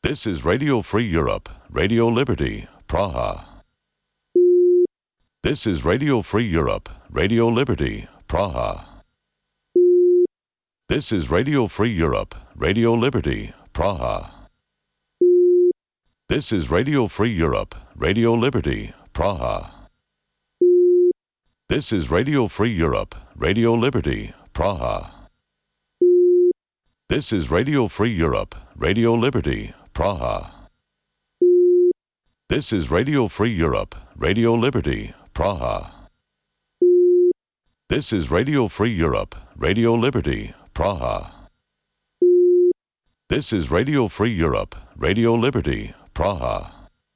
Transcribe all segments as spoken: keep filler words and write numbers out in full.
This is Radio Free Europe, Radio Liberty, Praha. This is Radio Free Europe, Radio Liberty, Praha. This is Radio Free Europe, Radio Liberty, Praha. This is Radio Free Europe, Radio Liberty, Praha. This is Radio Free Europe, Radio Liberty, Praha. This is Radio Free Europe, Radio Liberty, Praha. This is Radio Free Europe, Radio Liberty, Praha. This is Radio Free Europe, Radio Liberty, Praha. This is Radio Free Europe, Radio Liberty, Praha.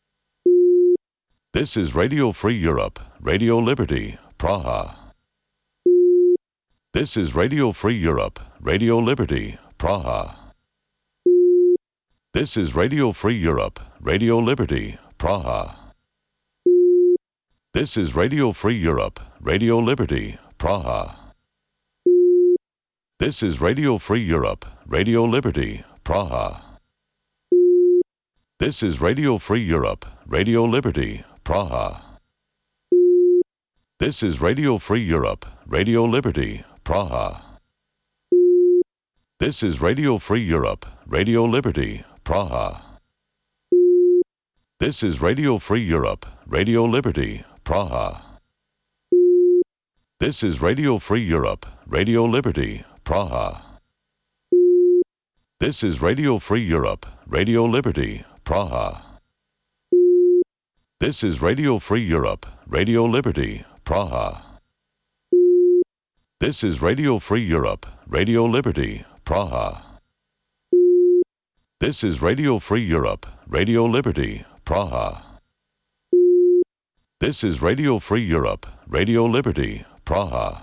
This is Radio Free Europe, Radio Liberty, Praha. This is Radio Free Europe, Radio Liberty, Praha. This is Radio Free Europe, Radio Liberty, Praha. This is Radio Free Europe, Radio Liberty, Praha. This is Radio Free Europe, Radio Liberty, Praha. This is Radio Free Europe, Radio Liberty, Praha. This is Radio Free Europe, Radio Liberty, Praha. This is Radio Free Europe, Radio Liberty, Praha. This is Radio Free Europe, Radio Liberty, Praha. This is Radio Free Europe, Radio Liberty, Praha. This is Radio Free Europe, Radio Liberty, Praha. This is Radio Free Europe, Radio Liberty, Praha. This is Radio Free Europe, Radio Liberty, Praha. This is Radio Free Europe, Radio Liberty, Praha. This is Radio Free Europe, Radio Liberty, Praha.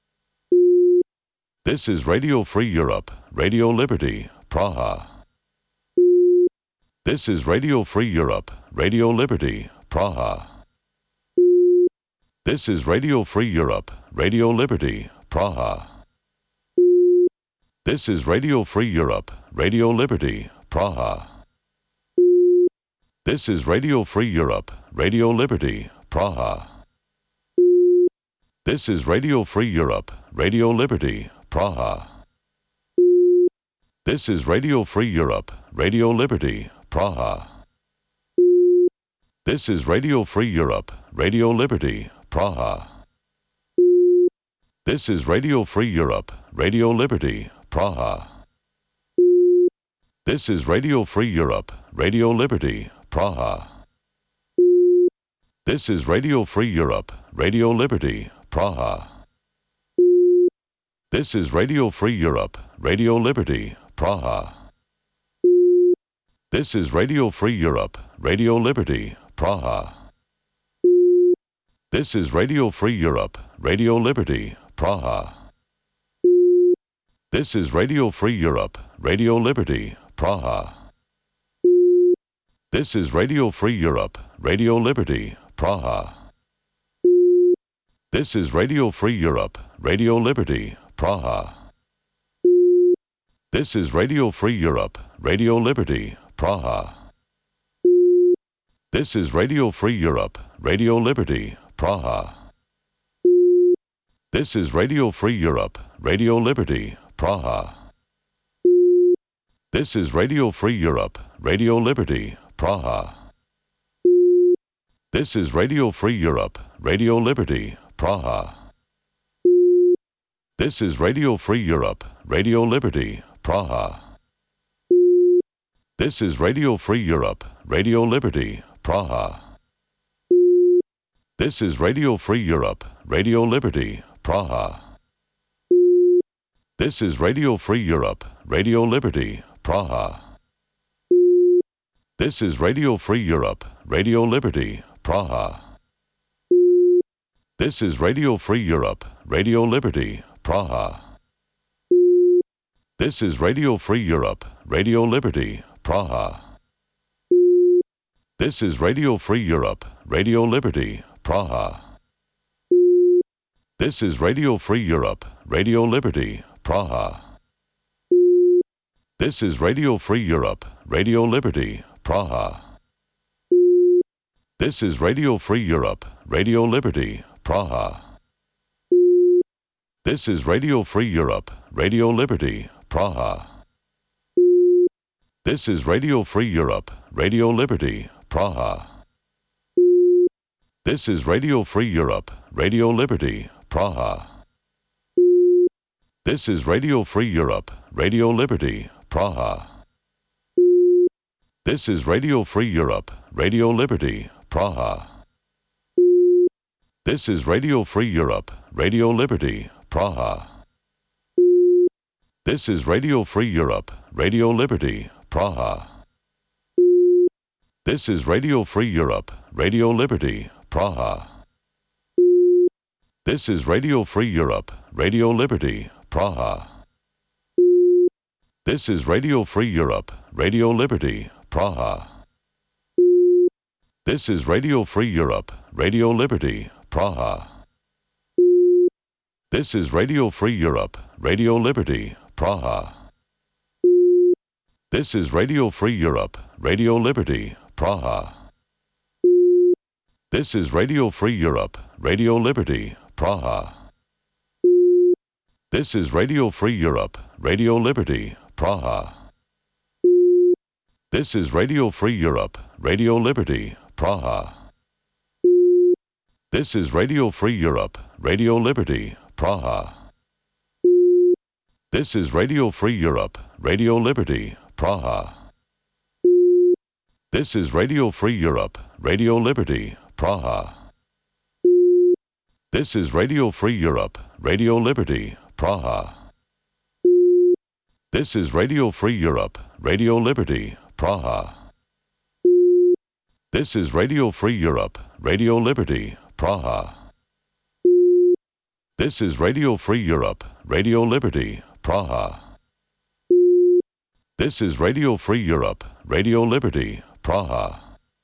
This is Radio Free Europe, Radio Liberty, Praha. This is Radio Free Europe, Radio Liberty, Praha. This is Radio Free Europe, Radio Liberty, Praha. This is Radio Free Europe, Radio Liberty, Praha. This is Radio Free Europe, Radio Liberty, Praha. This is Radio Free Europe, Radio Liberty, Praha. This is Radio Free Europe, Radio Liberty, Praha. This is Radio Free Europe, Radio Liberty, Praha. This is Radio Free Europe, Radio Liberty, Praha. This is Radio Free Europe, Radio Liberty, Praha. This is Radio Free Europe, Radio Liberty, Praha. This is Radio Free Europe, Radio Liberty, Praha. This is Radio Free Europe, Radio Liberty, Praha. This is Radio Free Europe, Radio Liberty, Praha. This is Radio Free Europe, Radio Liberty, Praha. This is Radio Free Europe, Radio Liberty, Praha. This is Radio Free Europe, Radio Liberty, Praha. This is Radio Free Europe, Radio Liberty, Praha. This is Radio Free Europe, Radio Liberty, Praha. This is Radio Free Europe, Radio Liberty, Praha. This is Radio Free Europe, Radio Liberty, Praha. This is Radio Free Europe, Radio Liberty, Praha. This is Radio Free Europe, Radio Liberty, Praha. This is Radio Free Europe, Radio Liberty, Praha. This is Radio Free Europe, Radio Liberty, Praha. This is Radio Free Europe, Radio Liberty, Praha. This is Radio Free Europe, Radio Liberty, Praha. This is Radio Free Europe, Radio Liberty, Praha. This is Radio Free Europe, Radio Liberty, Praha. This is Radio Free Europe, Radio Liberty, Praha. This is Radio Free Europe, Radio Liberty, Praha. This is Radio Free Europe, Radio Liberty, Praha. This is Radio Free Europe, Radio Liberty, Praha. This is Radio Free Europe, Radio Liberty, Praha. This is Radio Free Europe, Radio Liberty, Praha. This is Radio Free Europe, Radio Liberty, Praha. This is Radio Free Europe, Radio Liberty, Praha. This is Radio Free Europe, Radio Liberty, Praha. This is Radio Free Europe, Radio Liberty, Praha. This is Radio Free Europe, Radio Liberty, Praha. This is Radio Free Europe, Radio Liberty, Praha. This is Radio Free Europe, Radio Liberty, Praha. This is Radio Free Europe, Radio Liberty, Praha. This is Radio Free Europe, Radio Liberty, Praha. This is Radio Free Europe, Radio Liberty, Praha. This is Radio Free Europe, Radio Liberty, Praha. This is Radio Free Europe, Radio Liberty, Praha. This is Radio Free Europe, Radio Liberty, Praha. This is Radio Free Europe, Radio Liberty, Praha. This is Radio Free Europe, Radio Liberty, Praha. This is Radio Free Europe, Radio Liberty, Praha. This is Radio Free Europe, Radio Liberty, Praha. This is Radio Free Europe, Radio Liberty, Praha. This is Radio Free Europe, Radio Liberty, Praha. This is Radio Free Europe, Radio Liberty, Praha. This is Radio Free Europe, Radio Liberty, Praha. This is Radio Free Europe, Radio Liberty, Praha.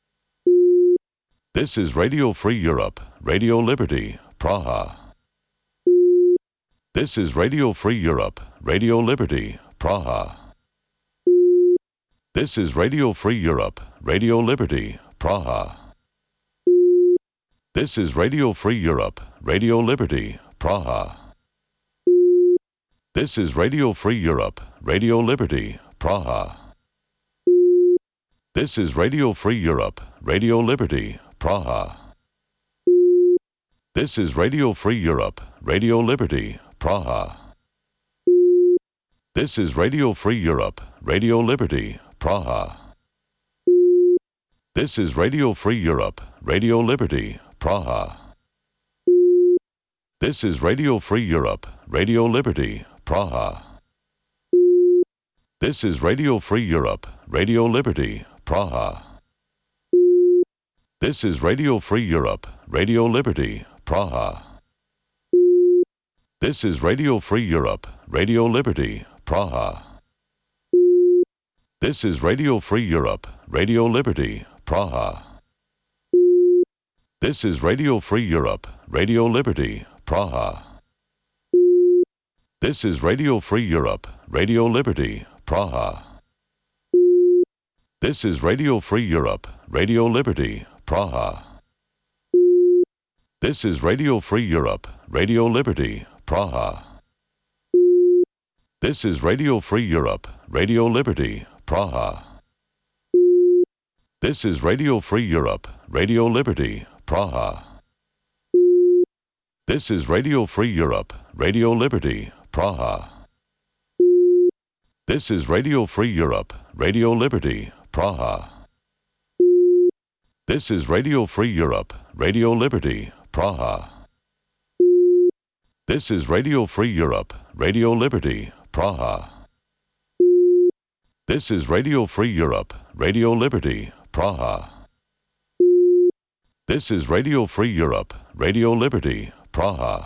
This is Radio Free Europe, Radio Liberty, Praha. This is Radio Free Europe, Radio Liberty, Praha. This is Radio Free Europe, Radio Liberty, Praha. This is Radio Free Europe, Radio Liberty, Praha. This is Radio Free Europe, Radio Liberty, Praha. This is Radio Free Europe, Radio Liberty, Praha. This is Radio Free Europe, Radio Liberty, Praha. This is Radio Free Europe, Radio Liberty, Praha. This is Radio Free Europe, Radio Liberty, Praha. This is Radio Free Europe, Radio Liberty, Praha. This is Radio Free Europe, Radio Liberty, Praha. This is Radio Free Europe, Radio Liberty, Praha. This is Radio Free Europe, Radio Liberty, Praha. This is Radio Free Europe, Radio Liberty, Praha. This is Radio Free Europe, Radio Liberty, Praha. This is Radio Free Europe, Radio Liberty, Praha. This is Radio Free Europe, Radio Liberty, Praha. This is Radio Free Europe, Radio Liberty, Praha. This is Radio Free Europe, Radio Liberty, Praha. This is Radio Free Europe, Radio Liberty, Praha. This is Radio Free Europe, Radio Liberty, Praha. This is Radio Free Europe, Radio Liberty, Praha. This is Radio Free Europe, Radio Liberty, Praha. This is Radio Free Europe, Radio Liberty, Praha. This is Radio Free Europe, Radio Liberty, Praha. This is Radio Free Europe, Radio Liberty, Praha.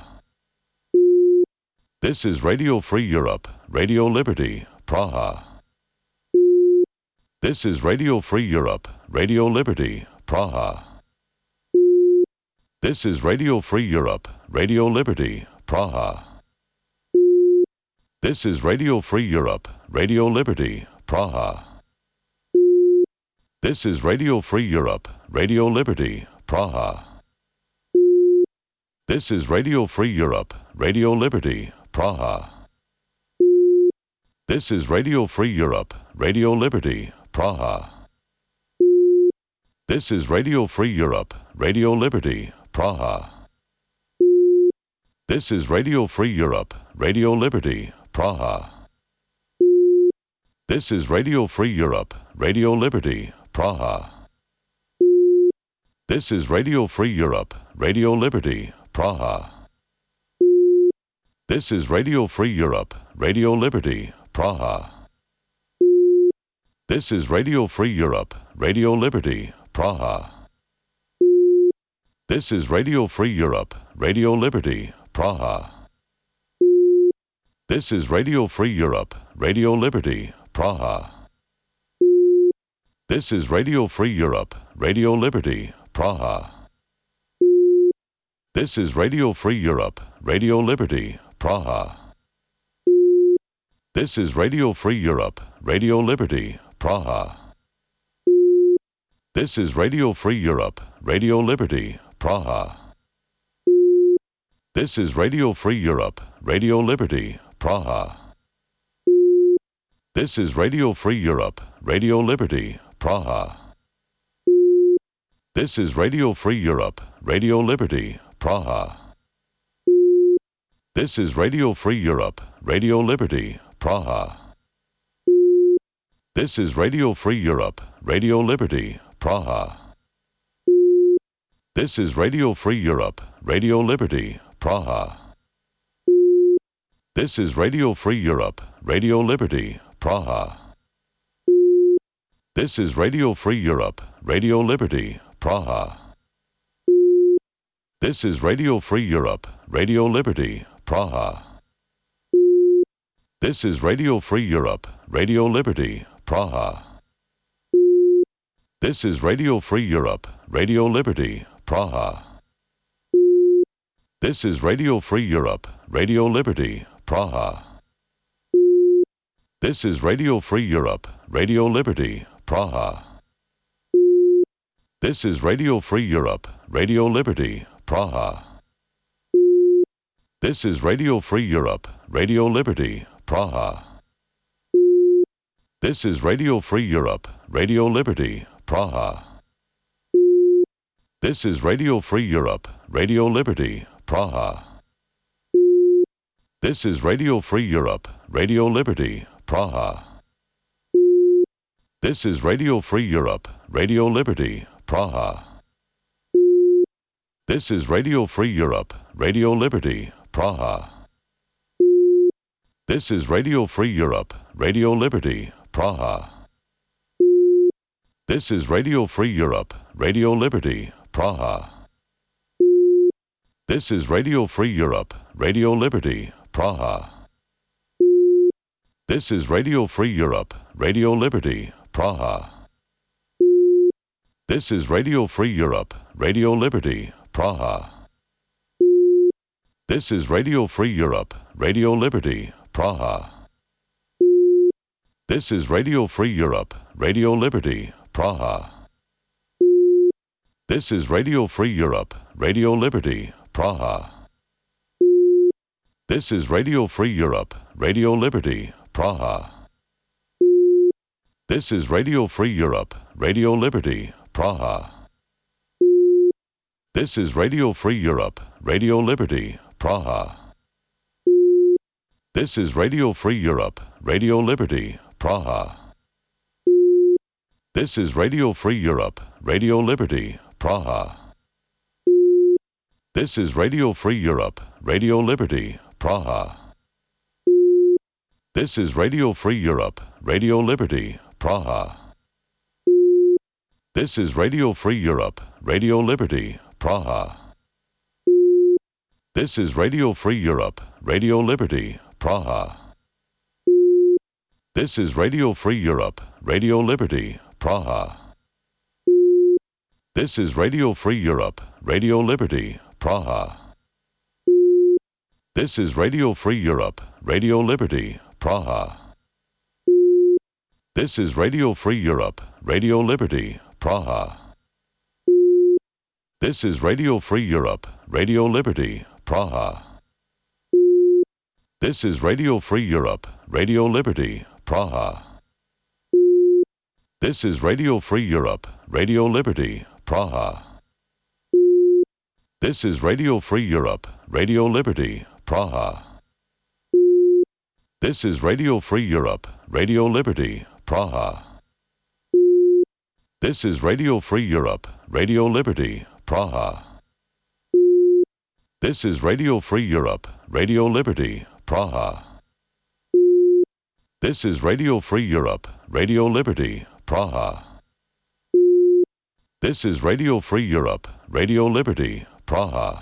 This is Radio Free Europe, Radio Liberty, Praha. This is Radio Free Europe, Radio Liberty, Praha. This is Radio Free Europe, Radio Liberty, Praha. This is Radio Free Europe, Radio Liberty, Praha. This is Radio Free Europe, Radio Liberty, Praha. This is Radio Free Europe, Radio Liberty, Praha. This is Radio Free Europe, Radio Liberty, Praha. This is Radio Free Europe, Radio Liberty, Praha. This is Radio Free Europe, Radio Liberty, Praha. This is Radio Free Europe, Radio Liberty, Praha. This is Radio Free Europe, Radio Liberty, Praha. This is Radio Free Europe, Radio Liberty, Praha. This is Radio Free Europe, Radio Liberty, Praha. This is Radio Free Europe, Radio Liberty, Praha. This is Radio Free Europe, Radio Liberty, Praha. This is Radio Free Europe, Radio Liberty, Praha. This is Radio Free Europe, Radio Liberty, Praha. This is Radio Free Europe, Radio Liberty, Praha. This is Radio Free Europe, Radio Liberty, Praha. This is Radio Free Europe, Radio Liberty, Praha. This is Radio Free Europe, Radio Liberty, Praha. This is Radio Free Europe, Radio Liberty, Praha. This is Radio Free Europe, Radio Liberty, Praha. This is Radio Free Europe, Radio Liberty, Praha. This is Radio Free Europe, Radio Liberty, Praha. This is Radio Free Europe, Radio Liberty, Praha. This is Radio Free Europe, Radio Liberty, Praha. This is Radio Free Europe, Radio Liberty, Praha. This is Radio Free Europe, Radio Liberty, Praha. This is Radio Free Europe, Radio Liberty, Praha. This is Radio Free Europe, Radio Liberty, Praha. This is Radio Free Europe, Radio Liberty, Praha. This is Radio Free Europe, Radio Liberty, Praha. This is Radio Free Europe, Radio Liberty, Praha. This is Radio Free Europe, Radio Liberty, Praha. This is Radio Free Europe, Radio Liberty, Praha. This is Radio Free Europe, Radio Liberty, Praha. This is Radio Free Europe, Radio Liberty, Praha. This is Radio Free Europe, Radio Liberty, Praha. This is Radio Free Europe, Radio Liberty, Praha. This is Radio Free Europe, Radio Liberty, Praha. This is Radio Free Europe, Radio Liberty, Praha. This is Radio Free Europe, Radio Liberty, Praha. This is Radio Free Europe, Radio Liberty, Praha. This is Radio Free Europe, Radio Liberty, Praha. This is Radio Free Europe, Radio Liberty, Praha. This is Radio Free Europe, Radio Liberty, Praha. This is Radio Free Europe, Radio Liberty, Praha. This is Radio Free Europe, Radio Liberty, Praha. This is Radio Free Europe, Radio Liberty, Praha. This is Radio Free Europe, Radio Liberty, Praha. This is Radio Free Europe, Radio Liberty, Praha. This is Radio Free Europe, Radio Liberty, Praha. This is Radio Free Europe, Radio Liberty, Praha. This is Radio Free Europe, Radio Liberty, Praha. This is Radio Free Europe, Radio Liberty, Praha. This is Radio Free Europe, Radio Liberty, Praha. This is Radio Free Europe, Radio Liberty, Praha. This is Radio Free Europe, Radio Liberty, Praha. This is Radio Free Europe, Radio Liberty, Praha. This is Radio Free Europe, Radio Liberty, Praha. This is Radio Free Europe, Radio Liberty, Praha. This is Radio Free Europe, Radio Liberty, Praha. This is Radio Free Europe, Radio Liberty, Praha. This is Radio Free Europe, Radio Liberty, Praha. This is Radio Free Europe, Radio Liberty, Praha. This is Radio Free Europe, Radio Liberty, Praha. This is Radio Free Europe, Radio Liberty, Praha. This is Radio Free Europe, Radio Liberty, Praha.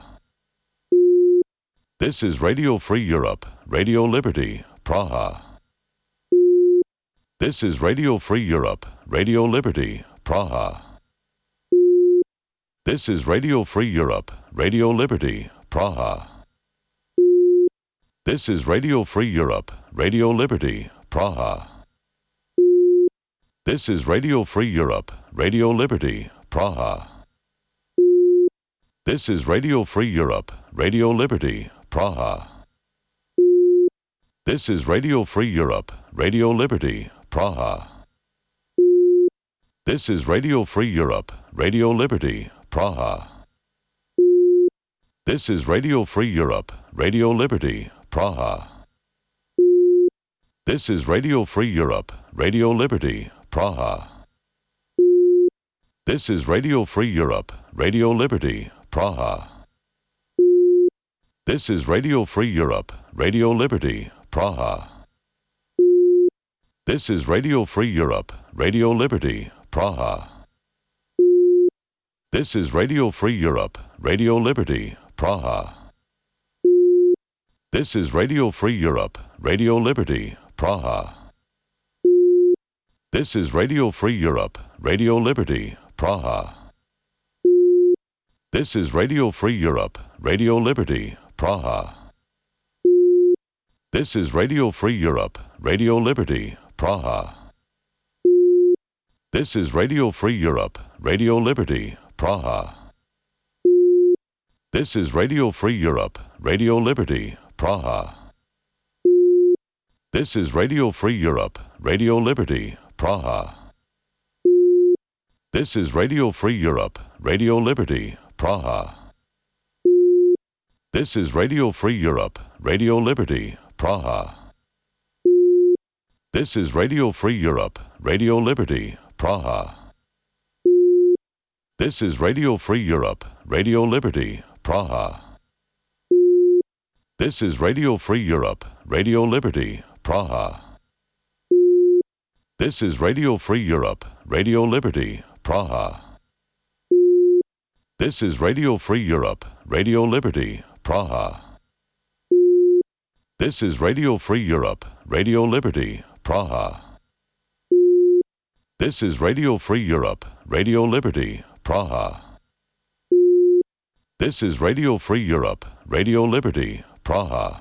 This is Radio Free Europe, Radio Liberty, Praha. This is Radio Free Europe, Radio Liberty, Praha. This is Radio Free Europe, Radio Liberty, Praha. This is Radio Free Europe, Radio Liberty, Praha. This is Radio Free Europe, Radio Liberty, Praha. This is Radio Free Europe, Radio Liberty, Praha. This is Radio Free Europe, Radio Liberty, Praha. This is Radio Free Europe, Radio Liberty, Praha. This is Radio Free Europe, Radio Liberty, Praha. This is Radio Free Europe, Radio Liberty, Praha. This is Radio Free Europe, Radio Liberty, Praha. This is Radio Free Europe, Radio Liberty, Praha. This is Radio Free Europe, Radio Liberty, Praha. This is Radio Free Europe, Radio Liberty, Praha. This is Radio Free Europe, Radio Liberty, Praha. This is Radio Free Europe, Radio Liberty, Praha. This is Radio Free Europe, Radio Liberty, Praha. This is Radio Free Europe, Radio Liberty, Praha. This is Radio Free Europe, Radio Liberty, Praha. This is Radio Free Europe, Radio Liberty, Praha. This is Radio Free Europe, Radio Liberty, Praha. This is Radio Free Europe, Radio Liberty, Praha. This is Radio Free Europe, Radio Liberty, Praha. This is Radio Free Europe, Radio Liberty, Praha. This is Radio Free Europe, Radio Liberty, Praha. This is Radio Free Europe, Radio Liberty, Praha. This is Radio Free Europe, Radio Liberty, Praha. This is Radio Free Europe, Radio Liberty, Praha. This is Radio Free Europe, Radio Liberty, Praha. This is Radio Free Europe, Radio Liberty, Praha. This is Radio Free Europe, Radio Liberty, Praha.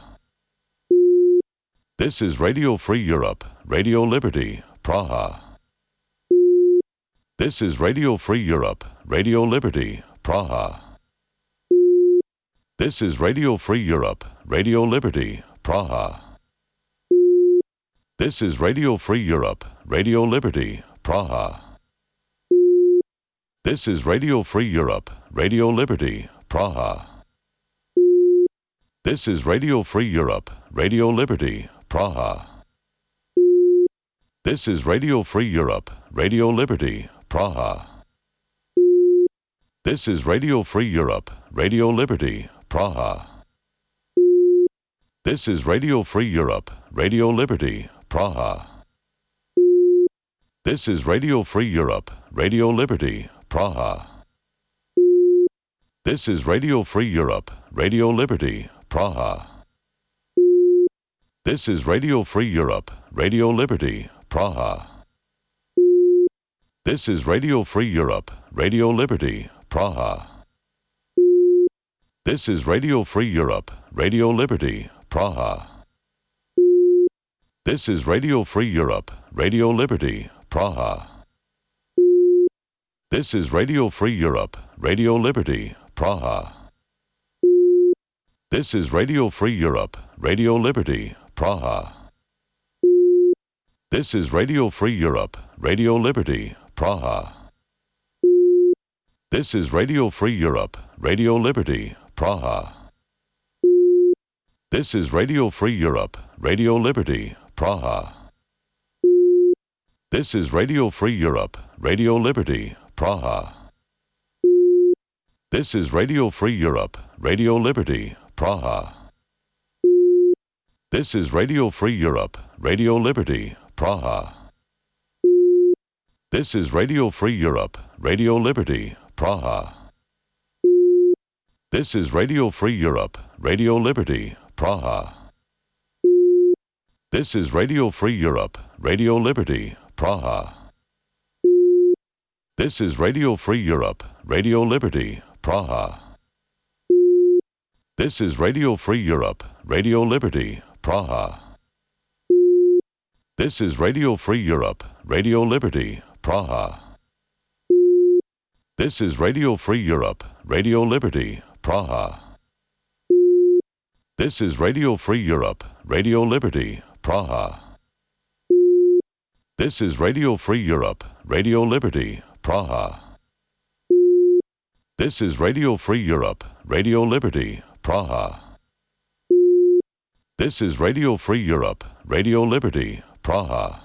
This is Radio Free Europe, Radio Liberty, Praha. This is Radio Free Europe, Radio Liberty, Praha. This is Radio Free Europe, Radio Liberty, Praha. This is Radio Free Europe, Radio Liberty, Praha. This is Radio Free Europe, Radio Liberty, Praha. This is Radio Free Europe, Radio Liberty, Praha. This is Radio Free Europe, Radio Liberty, Praha. This is Radio Free Europe, Radio Liberty, Praha. This is Radio Free Europe, Radio Liberty, Praha. This is Radio Free Europe, Radio Liberty, Praha. This is Radio Free Europe, Radio Liberty, Praha. This is Radio Free Europe, Radio Liberty, Praha. This is Radio Free Europe, Radio Liberty, Praha. This is Radio Free Europe, Radio Liberty, Praha. This is Radio Free Europe, Radio Liberty, Praha. This is Radio Free Europe, Radio Liberty, Praha. This is Radio Free Europe, Radio Liberty, Praha. This is Radio Free Europe, Radio Liberty, Praha. This is Radio Free Europe, Radio Liberty, Praha. This is Radio Free Europe, Radio Liberty, Praha. This is Radio Free Europe, Radio Liberty, Praha. This is Radio Free Europe, Radio Liberty, Praha. This is Radio Free Europe, Radio Liberty, Praha. This is Radio Free Europe, Radio Liberty, Praha. This is Radio Free Europe, Radio Liberty, Praha. This is Radio Free Europe, Radio Liberty, Praha. This is Radio Free Europe, Radio Liberty, Praha. This is Radio Free Europe, Radio Liberty, Praha. This is Radio Free Europe, Radio Liberty, Praha. This is Radio Free Europe, Radio Liberty, Praha. This is Radio Free Europe, Radio Liberty, Praha. This is Radio Free Europe, Radio Liberty, Praha. This is Radio Free Europe, Radio Liberty, Praha. This is Radio Free Europe, Radio Liberty, Praha.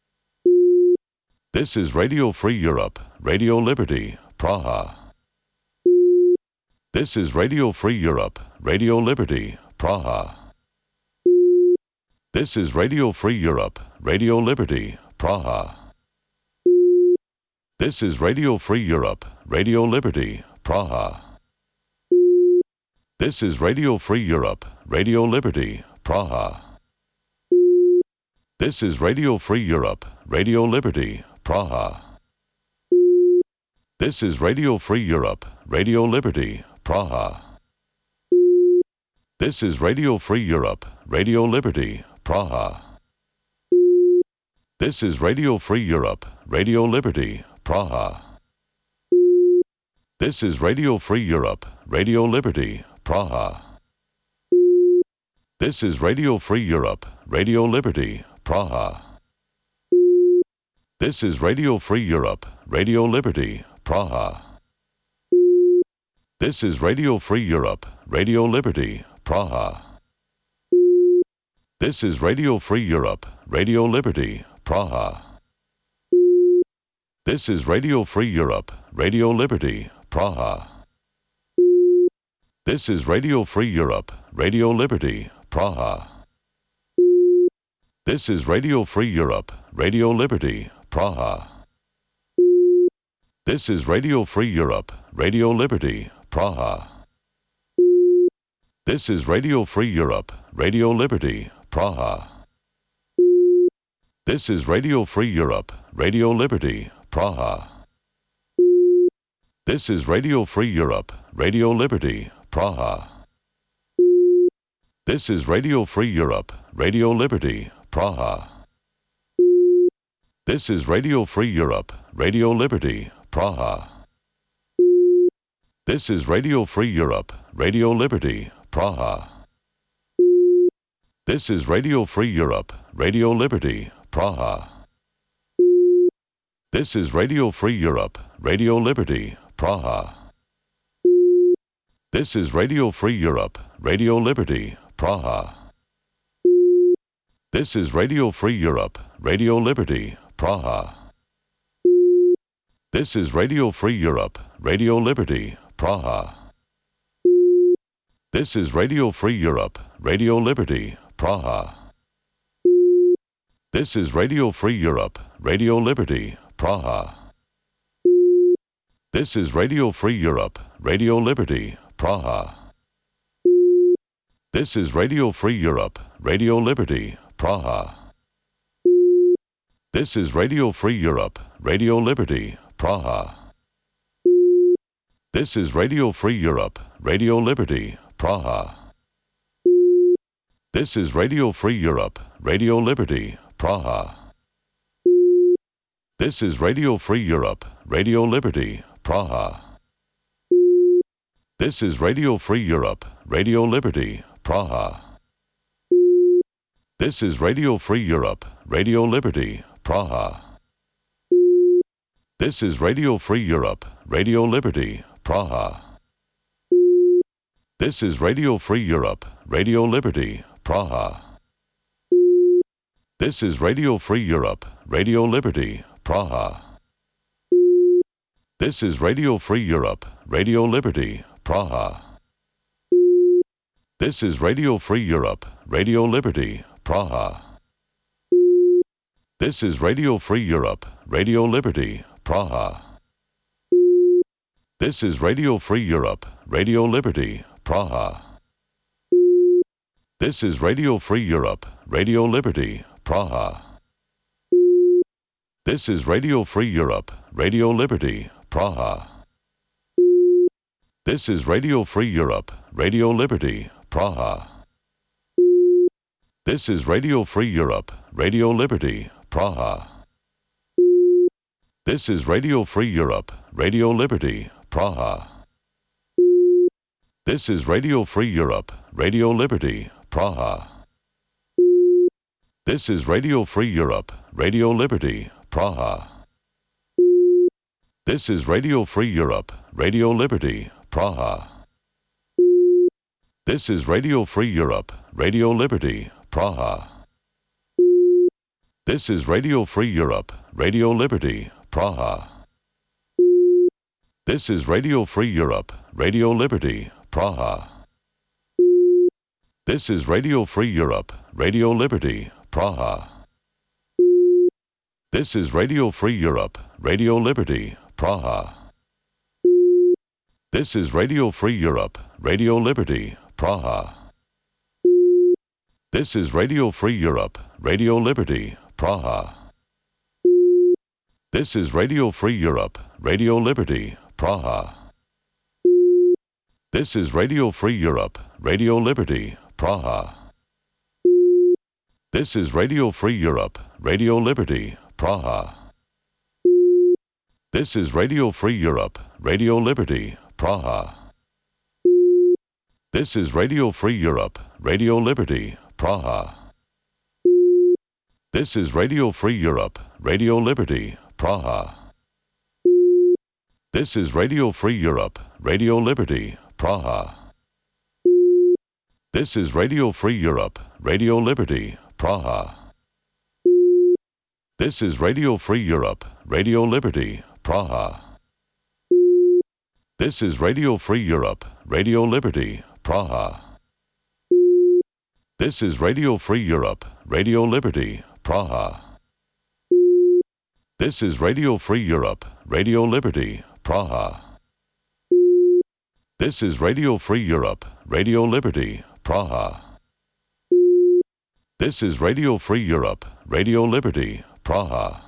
This is Radio Free Europe, Radio Liberty, Praha. This is Radio Free Europe, Radio Liberty, Praha. This is Radio Free Europe, Radio Liberty, Praha. This is Radio Free Europe, Radio Liberty, Praha. This is Radio Free Europe, Radio Liberty, Praha. This is Radio Free Europe, Radio Liberty, Praha. This is Radio Free Europe, Radio Liberty, Praha. This is Radio Free Europe, Radio Liberty, Praha. This is Radio Free Europe, Radio Liberty, Praha. This is Radio Free Europe, Radio Liberty, Praha. This is Radio Free Europe, Radio Liberty, Praha. This is Radio Free Europe, Radio Liberty, Praha. This is Radio Free Europe, Radio Liberty, Praha. This is Radio Free Europe, Radio Liberty, Praha. This is Radio Free Europe, Radio Liberty, Praha. This is Radio Free Europe, Radio Liberty, Praha. This is Radio Free Europe, Radio Liberty, Praha. This is Radio Free Europe, Radio Liberty, Praha. This is Radio Free Europe, Radio Liberty, Praha. This is Radio Free Europe, Radio Liberty, Praha. This is Radio Free Europe, Radio Liberty, Praha. This is Radio Free Europe, Radio Liberty, Praha. This is Radio Free Europe, Radio Liberty, Praha. This is Radio Free Europe, Radio Liberty, Praha. This is Radio Free Europe, Radio Liberty, Praha. This is Radio Free Europe, Radio Liberty, Praha. This is Radio Free Europe, Radio Liberty, Praha. This is Radio Free Europe, Radio Liberty, Praha. This is Radio Free Europe, Radio Liberty, Praha. This is Radio Free Europe, Radio Liberty, Praha. This is Radio Free Europe, Radio Liberty, Praha. This is Radio Free Europe, Radio Liberty, Praha. This is Radio Free Europe, Radio Liberty, Praha. This is Radio Free Europe, Radio Liberty, Praha. This is Radio Free Europe, Radio Liberty, Praha. This is Radio Free Europe, Radio Liberty, Praha. This is Radio Free Europe, Radio Liberty, Praha. This is Radio Free Europe, Radio Liberty, Praha. This is Radio Free Europe, Radio Liberty, Praha. This is Radio Free Europe, Radio Liberty, Praha. This is Radio Free Europe, Radio Liberty, Praha. This is Radio Free Europe, Radio Liberty, Praha. This is Radio Free Europe, Radio Liberty, Praha. This is Radio Free Europe, Radio Liberty, Praha. This is Radio Free Europe, Radio Liberty, Praha. This is Radio Free Europe, Radio Liberty, Praha. This is Radio Free Europe, Radio Liberty, Praha. This is Radio Free Europe, Radio Liberty, Praha. This is Radio Free Europe, Radio Liberty, Praha. This is Radio Free Europe, Radio Liberty, Praha. This is Radio Free Europe, Radio Liberty, Praha. This is Radio Free Europe, Radio Liberty, Praha. This is Radio Free Europe, Radio Liberty, Praha. This is Radio Free Europe, Radio Liberty, Praha. This is Radio Free Europe, Radio Liberty, Praha. This is Radio Free Europe, Radio Liberty, Praha. This is Radio Free Europe, Radio Liberty, Praha. This is Radio Free Europe, Radio Liberty, Praha. This is Radio Free Europe, Radio Liberty, Praha. This is Radio Free Europe, Radio Liberty, Praha. This is Radio Free Europe, Radio Liberty, Praha. This is Radio Free Europe, Radio Liberty, Praha. This is Radio Free Europe, Radio Liberty, Praha. This is Radio Free Europe, Radio Liberty, Praha. This is Radio Free Europe, Radio Liberty, Praha. This is Radio Free Europe, Radio Liberty, Praha. This is Radio Free Europe, Radio Liberty, Praha. This is Radio Free Europe, Radio Liberty, Praha. This is Radio Free Europe, Radio Liberty, Praha. This is Radio Free Europe, Radio Liberty, Praha. This is Radio Free Europe, Radio Liberty, Praha. This is Radio Free Europe, Radio Liberty, Praha. This is Radio Free Europe, Radio Liberty, Praha. This is Radio Free Europe, Radio Liberty, Praha. This is Radio Free Europe, Radio Liberty, Praha.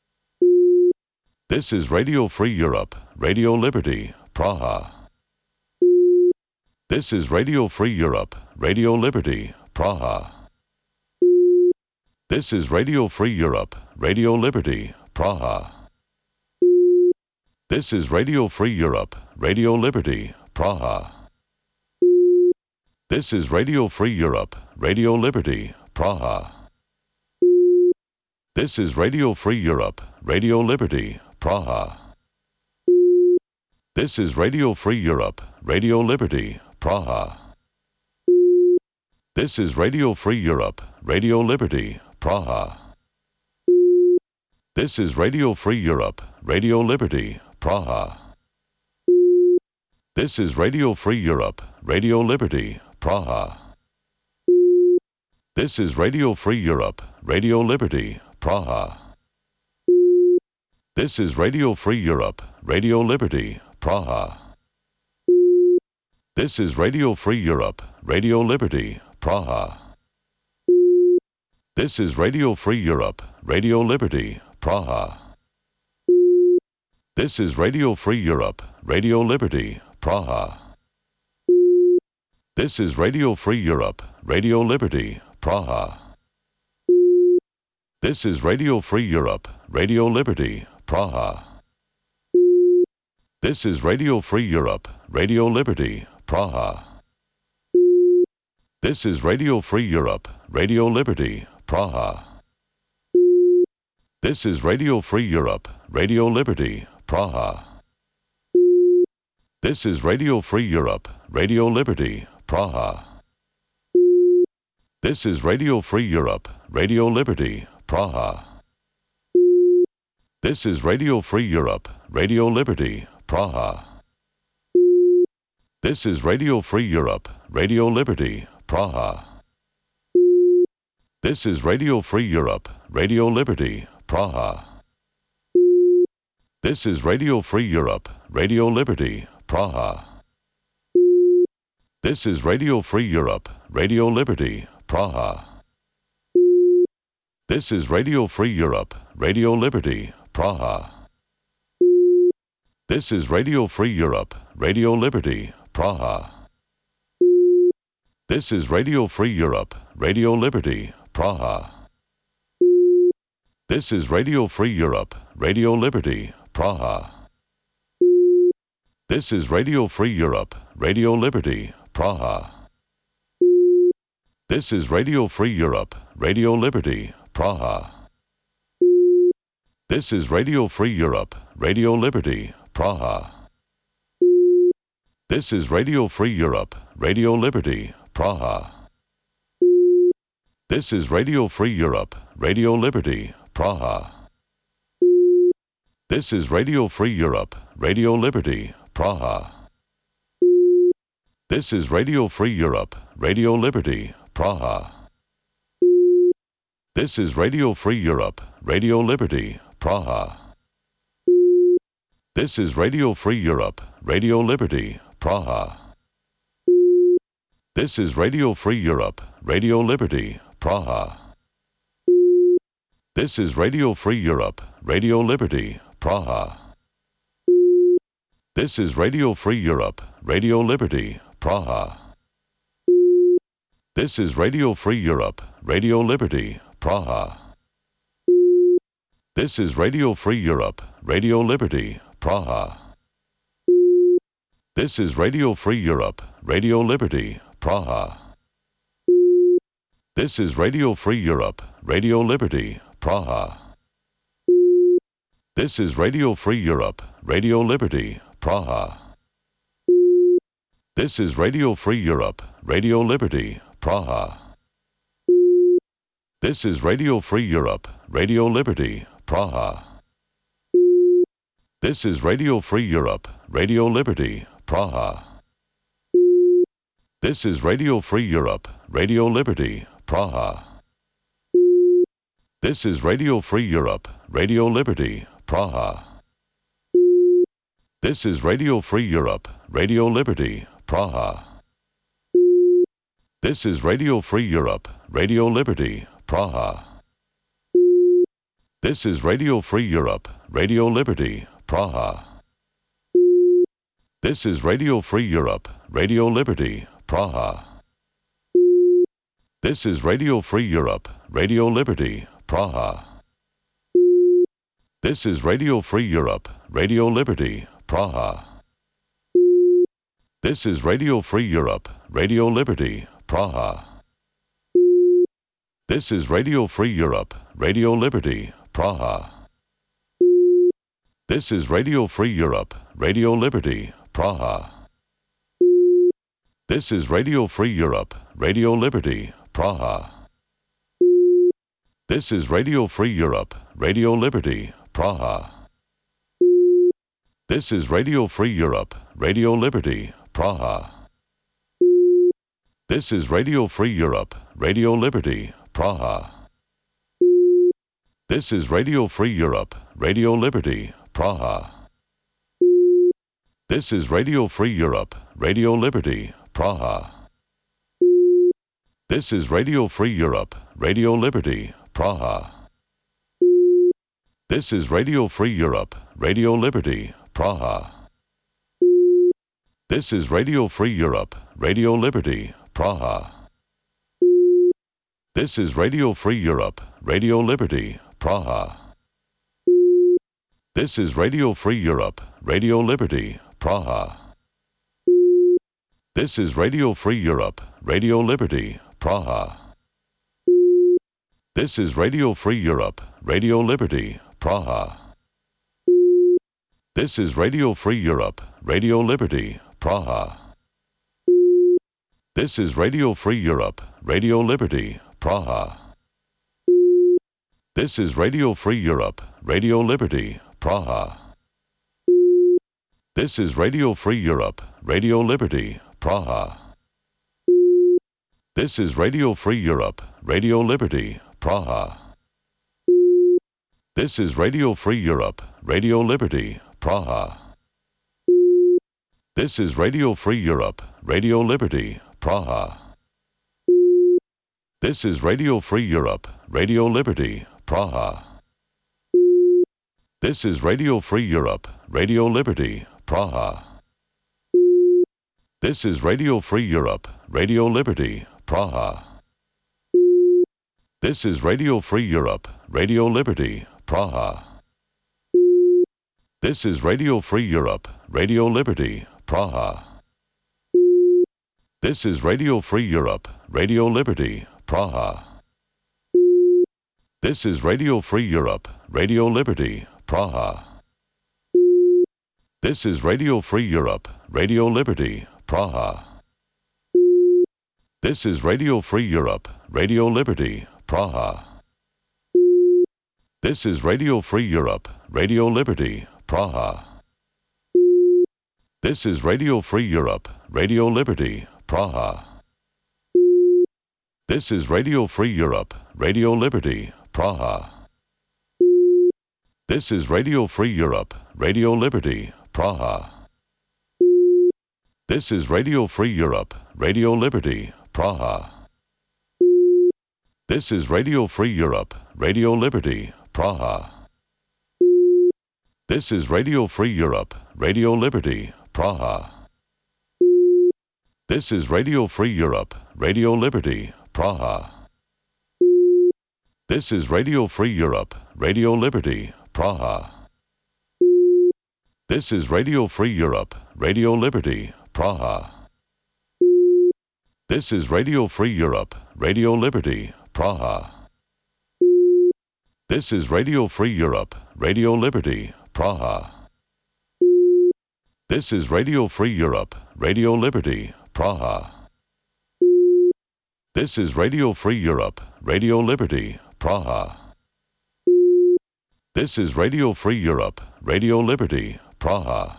This is Radio Free Europe, Radio Liberty, Praha. This is Radio Free Europe, Radio Liberty, Praha. This is Radio Free Europe, Radio Liberty, Praha. This is Radio Free Europe, Radio Liberty, Praha. This is Radio Free Europe, Radio Liberty, Praha. This is Radio Free Europe, Radio Liberty, Praha. This is Radio Free Europe, Radio Liberty, Praha. This is Radio Free Europe, Radio Liberty, Praha. This is Radio Free Europe, Radio Liberty, Praha. This is Radio Free Europe, Radio Liberty, Praha. This is Radio Free Europe, Radio Liberty, Praha. This is Radio Free Europe, Radio Liberty, Praha. This is Radio Free Europe, Radio Liberty, Praha. This is Radio Free Europe, Radio Liberty, Praha. This is Radio Free Europe, Radio Liberty, Praha. This is Radio Free Europe, Radio Liberty, Praha. This is Radio Free Europe, Radio Liberty, Praha. This is Radio Free Europe, Radio Liberty, Praha. This is Radio Free Europe, Radio Liberty, Praha. This is Radio Free Europe, Radio Liberty, Praha. This is Radio Free Europe, Radio Liberty, Praha. This is Radio Free Europe, Radio Liberty, Praha. This is Radio Free Europe, Radio Liberty, Praha. This is Radio Free Europe, Radio Liberty, Praha. This is Radio Free Europe, Radio Liberty, Praha. This is Radio Free Europe, Radio Liberty, Praha. This is Radio Free Europe, Radio Liberty, Praha. This is Radio Free Europe, Radio Liberty, Praha. This is Radio Free Europe, Radio Liberty, Praha. This is Radio Free Europe, Radio Liberty, Praha. This is Radio Free Europe, Radio Liberty, Praha. This is Radio Free Europe, Radio Liberty, Praha. This is Radio Free Europe, Radio Liberty, Praha. This is Radio Free Europe, Radio Liberty, Praha. This is Radio Free Europe, Radio Liberty, Praha. This is Radio Free Europe, Radio Liberty, Praha. This is Radio Free Europe, Radio Liberty, Praha. This is Radio Free Europe, Radio Liberty, Praha. This is Radio Free Europe, Radio Liberty, Praha. This is Radio Free Europe, Radio Liberty, Praha. This is Radio Free Europe, Radio Liberty, Praha. This is Radio Free Europe, Radio Liberty, Praha. This is Radio Free Europe, Radio Liberty, Praha. This is Radio Free Europe, Radio Liberty, Praha. This is Radio Free Europe, Radio Liberty, Praha. This is Radio Free Europe, Radio Liberty, Praha. This is Radio Free Europe, Radio Liberty, Praha. This is Radio Free Europe, Radio Liberty, Praha. This is Radio Free Europe, Radio Liberty, Praha. This is Radio Free Europe, Radio Liberty, Praha. This is Radio Free Europe, Radio Liberty, Praha. This is Radio Free Europe, Radio Liberty, Praha. This is Radio Free Europe, Radio Liberty, Praha. This is Radio Free Europe, Radio Liberty, Praha. This is Radio Free Europe, Radio Liberty, Praha. This is Radio Free Europe, Radio Liberty, Praha. This is Radio Free Europe, Radio Liberty, Praha. This is Radio Free Europe, Radio Liberty, Praha. This is Radio Free Europe, Radio Liberty, Praha. This is Radio Free Europe, Radio Liberty, Praha. This is Radio Free Europe, Radio Liberty, Praha. This is Radio Free Europe, Radio Liberty, Praha. This is Radio Free Europe, Radio Liberty, Praha. This is Radio Free Europe, Radio Liberty, Praha. This is Radio Free Europe, Radio Liberty, Praha. This is Radio Free Europe, Radio Liberty, Praha. This is Radio Free Europe, Radio Liberty, Praha. This is Radio Free Europe, Radio Liberty, Praha. This is Radio Free Europe, Radio Liberty, Praha. This is Radio Free Europe, Radio Liberty, Praha. This is Radio Free Europe, Radio Liberty, Praha. This is Radio Free Europe, Radio Liberty, Praha. This is Radio Free Europe, Radio Liberty, Praha. This is Radio Free Europe, Radio Liberty, Praha. This is Radio Free Europe, Radio Liberty, Praha. This is Radio Free Europe, Radio Liberty, Praha. This is Radio Free Europe, Radio Liberty, Praha. This is Radio Free Europe, Radio Liberty, Praha. This is Radio Free Europe, Radio Liberty, Praha. This is Radio Free Europe, Radio Liberty, Praha. This is Radio Free Europe, Radio Liberty, Praha. This is Radio Free Europe, Radio Liberty, Praha. This is Radio Free Europe, Radio Liberty, Praha. This is Radio Free Europe, Radio Liberty, Praha. This is Radio Free Europe, Radio Liberty, Praha. This is Radio Free Europe, Radio Liberty, Praha. This is Radio Free Europe, Radio Liberty, Praha. This is Radio Free Europe, Radio Liberty, Praha. This is Radio Free Europe, Radio Liberty, Praha. This is Radio Free Europe, Radio Liberty, Praha. This is Radio Free Europe, Radio Liberty, Praha. This is Radio Free Europe, Radio Liberty, Praha. This is Radio Free Europe, Radio Liberty, Praha. This is Radio Free Europe, Radio Liberty, Praha. This is Radio Free Europe, Radio Liberty, Praha. This is Radio Free Europe, Radio Liberty, Praha. This is Radio Free Europe, Radio Liberty, Praha. This is Radio Free Europe, Radio Liberty, Praha. This is Radio Free Europe, Radio Liberty, Praha. This is Radio Free Europe, Radio Liberty, Praha. This is Radio Free Europe, Radio Liberty, Praha. This is Radio Free Europe, Radio Liberty, Praha. This is Radio Free Europe, Radio Liberty, Praha. This is Radio Free Europe, Radio Liberty, Praha. This is Radio Free Europe, Radio Liberty, Praha. This is Radio Free Europe, Radio Liberty, Praha.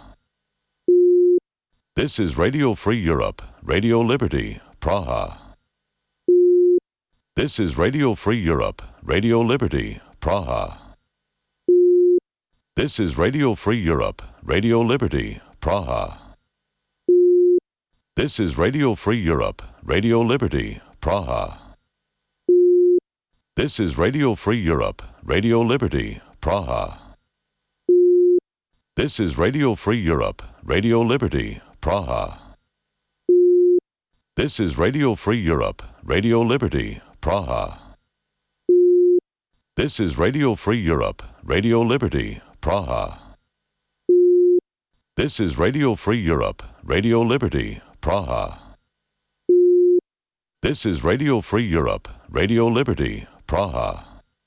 This is Radio Free Europe, Radio Liberty, Praha. This is Radio Free Europe, Radio Liberty, Praha. This is Radio Free Europe, Radio Liberty, Praha. This is Radio Free Europe, Radio Liberty, Praha. This is Radio Free Europe, Radio Liberty, Praha. This is Radio Free Europe, Radio Liberty, Praha. This is Radio Free Europe, Radio Liberty, Praha. This is Radio Free Europe, Radio Liberty, Praha. This is Radio Free Europe, Radio Liberty, Praha. This is Radio Free Europe, Radio Liberty, Praha.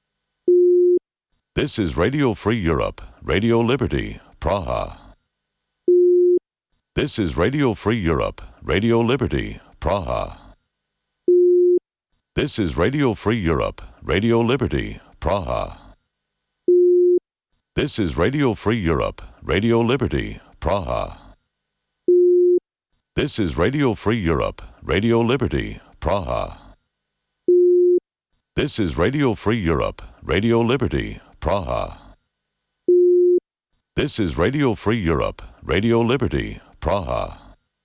This is Radio Free Europe, Radio Liberty, Praha. This is Radio Free Europe, Radio Liberty, Praha. This is Radio Free Europe, Radio Liberty, Praha. This is Radio Free Europe, Radio Liberty, Praha. This is Radio Free Europe, Radio Liberty, Praha. This is Radio Free Europe, Radio Liberty, Praha. This is Radio Free Europe, Radio Liberty, Praha.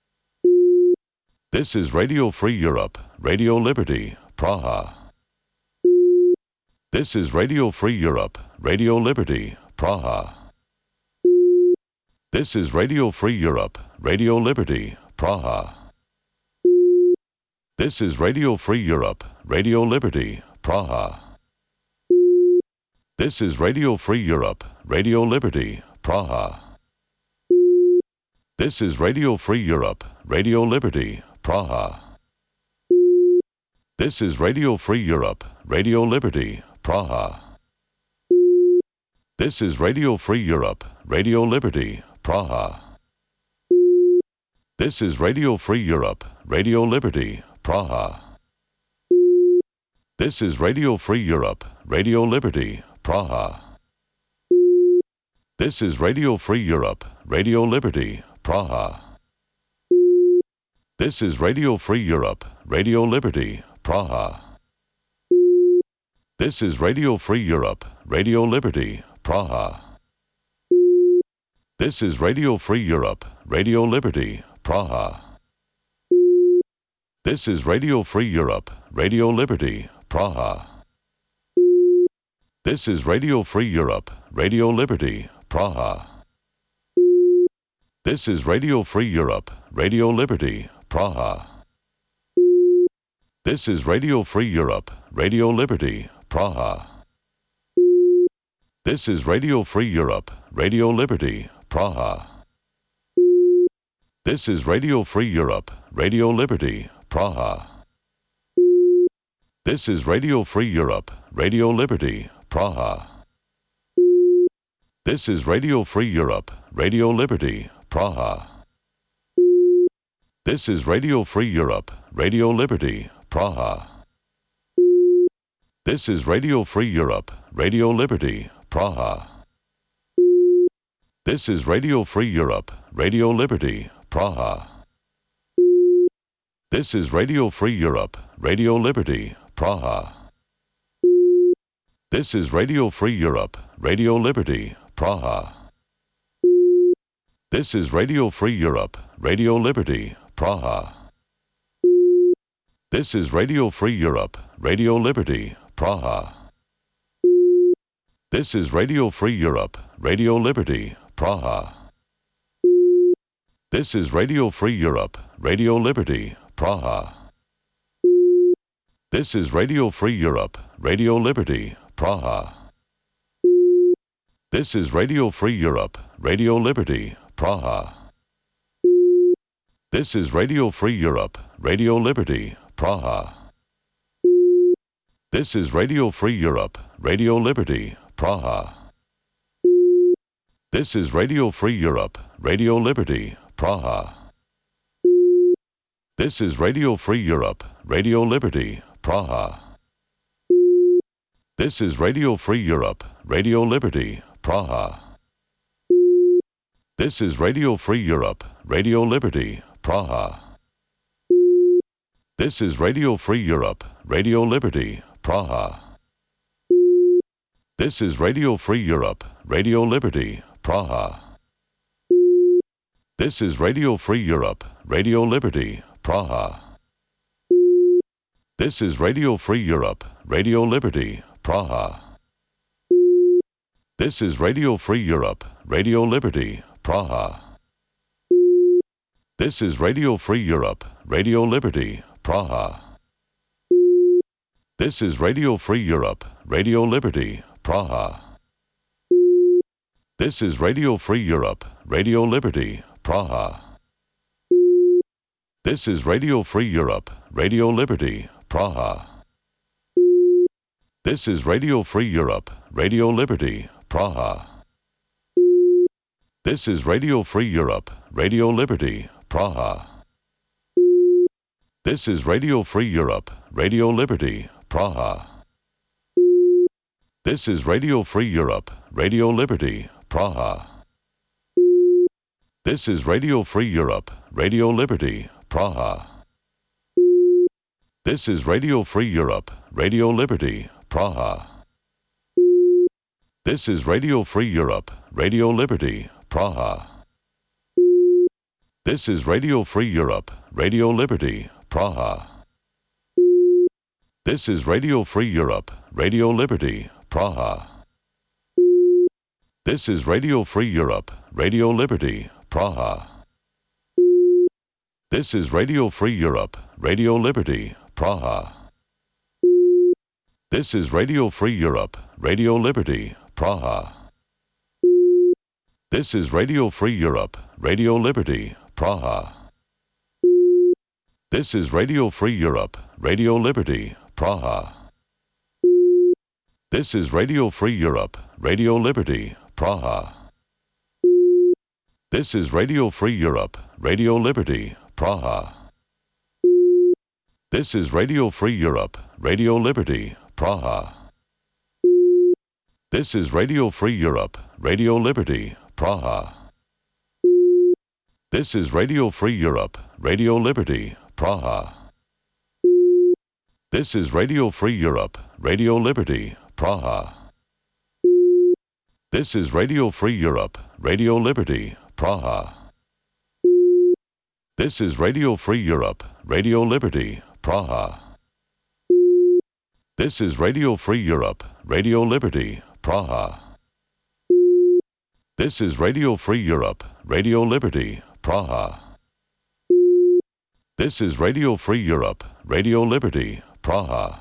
This is Radio Free Europe, Radio Liberty, Praha. This is Radio Free Europe, Radio Liberty, Praha. This is Radio Free Europe, Radio Liberty, Praha. This is Radio Free Europe, Radio Liberty, Praha. This is Radio Free Europe, Radio Liberty, Praha. This is Radio Free Europe, Radio Liberty, Praha. This is Radio Free Europe, Radio Liberty, Praha. This is Radio Free Europe, Radio Liberty, Praha. This is Radio Free Europe, Radio Liberty, Praha. This is Radio Free Europe, Radio Liberty, Praha. This is Radio Free Europe, Radio Liberty, Praha. This is Radio Free Europe, Radio Liberty, Praha. This is Radio Free Europe, Radio Liberty, Praha. This is Radio Free Europe, Radio Liberty, Praha. This is Radio Free Europe, Radio Liberty, Praha. This is Radio Free Europe, Radio Liberty, Praha. This is Radio Free Europe, Radio Liberty, Praha. This is Radio Free Europe, Radio Liberty, Praha. This is Radio Free Europe, Radio Liberty, Praha. This is Radio Free Europe, Radio Liberty, Praha. This is Radio Free Europe, Radio Liberty, Praha. This is Radio Free Europe, Radio Liberty, Praha. This is Radio Free Europe, Radio Liberty, Praha. This is Radio Free Europe, Radio Liberty, Praha. This is Radio Free Europe, Radio Liberty, Praha. This is Radio Free Europe, Radio Liberty, Praha. This is Radio Free Europe, Radio Liberty, Praha. This is Radio Free Europe, Radio Liberty, Praha. This is Radio Free Europe, Radio Liberty, Praha. This is Radio Free Europe, Radio Liberty, Praha. This is Radio Free Europe, Radio Liberty, Praha. This is Radio Free Europe, Radio Liberty, Praha. This is Radio Free Europe, Radio Liberty, Praha. This is Radio Free Europe, Radio Liberty, Praha. This is Radio Free Europe, Radio Liberty, Praha. This is Radio Free Europe, Radio Liberty, Praha. This is Radio Free Europe, Radio Liberty, Praha. This is Radio Free Europe, Radio Liberty, Praha. This is Radio Free Europe, Radio Liberty, Praha. This is Radio Free Europe, Radio Liberty, Praha. This is Radio Free Europe, Radio Liberty, Praha. This is Radio Free Europe, Radio Liberty, Praha. This is Radio Free Europe, Radio Liberty, Praha. This is Radio Free Europe, Radio Liberty, Praha. This is Radio Free Europe, Radio Liberty, Praha. This is Radio Free Europe, Radio Liberty, Praha. This is Radio Free Europe, Radio Liberty, Praha. This is Radio Free Europe, Radio Liberty, Praha. This is Radio Free Europe, Radio Liberty, Praha. This is Radio Free Europe, Radio Liberty, Praha. This is Radio Free Europe, Radio Liberty, Praha. This is Radio Free Europe, Radio Liberty, Praha. This is Radio Free Europe, Radio Liberty, Praha. This is Radio Free Europe, Radio Liberty, Praha. This is Radio Free Europe, Radio Liberty, Praha. This is Radio Free Europe, Radio Liberty, Praha. This is Radio Free Europe, Radio Liberty, Praha. This is Radio Free Europe, Radio Liberty, Praha. This is Radio Free Europe, Radio Liberty, Praha. This is Radio Free Europe, Radio Liberty, Praha. This is Radio Free Europe, Radio Liberty, Praha. This is Radio Free Europe, Radio Liberty, Praha. This is Radio Free Europe, Radio Liberty, Praha. This is Radio Free Europe, Radio Liberty, Praha. This is Radio Free Europe, Radio Liberty, Praha. This is Radio Free Europe, Radio Liberty, Praha. This is Radio Free Europe, Radio Liberty, Praha. This is Radio Free Europe, Radio Liberty, Praha. This is Radio Free Europe, Radio Liberty, Praha. This is Radio Free Europe, Radio Liberty, Praha. This is Radio Free Europe, Radio Liberty, Praha. This is Radio Free Europe, Radio Liberty, Praha. This is Radio Free Europe, Radio Liberty, Praha.